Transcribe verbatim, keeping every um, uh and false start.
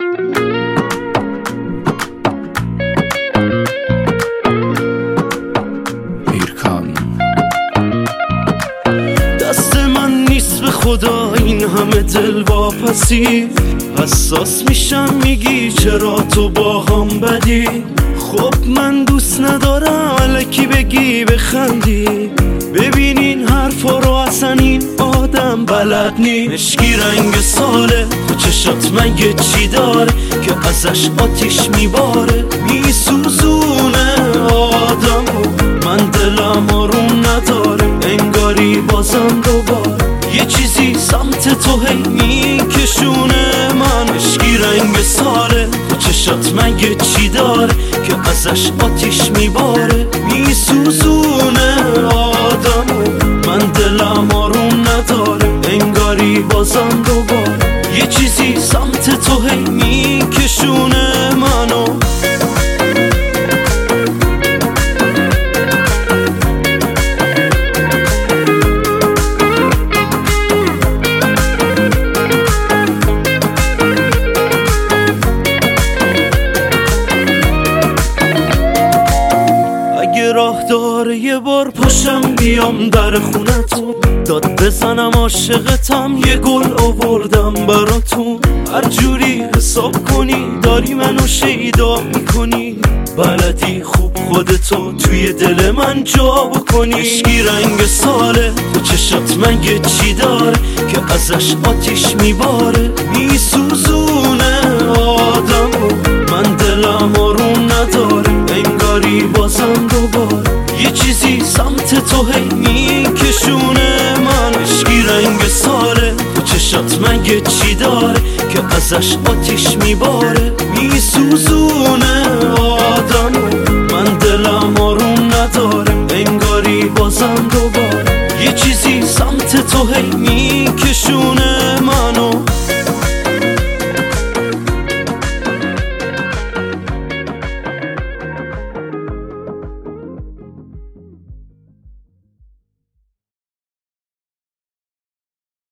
دست من نیست به خدا این همه دل واپسی، حساس میشم میگی چرا تو با هم بدی. خب من دوست ندارم الکی بگی بخندی، ببینین حرفا رو اصلا این آدم بلد نی. مشکی رنگ ساله تو چشات مگه چی داره که ازش آتیش میباره، میسوزونه آدمو. من دلم آروم نداره انگاری بازم دوباره یه چیزی سمت تو هی میکشونه من. مشکی رنگ ساله تو چشات مگه چی داره که ازش آتیش میباره، میسوزونه آدمو. من دلم آروم نداره انگاری بازم دوباره یه چیزی سمت تو هی میکشونه منو. راه داره یه بار پاشم بیام در خونتون، داد بزنم عاشقتم یه گل آوردم براتون. هر جوری حساب کنی داری منو شیدا میکنی، بلدی خوب خودتو توی دل من جا بکنی. مشکی رنگ ساله تو چشات مگه چی داره که ازش آتیش میباره، میسوزونه آدمو. من دلم آروم نداره انگاری بازم دوباره یه چیزی سمت تو هی میکشونه من. مشکی رنگ ساله تو چشات مگه چی داره که ازش آتیش میباره، میسوزونه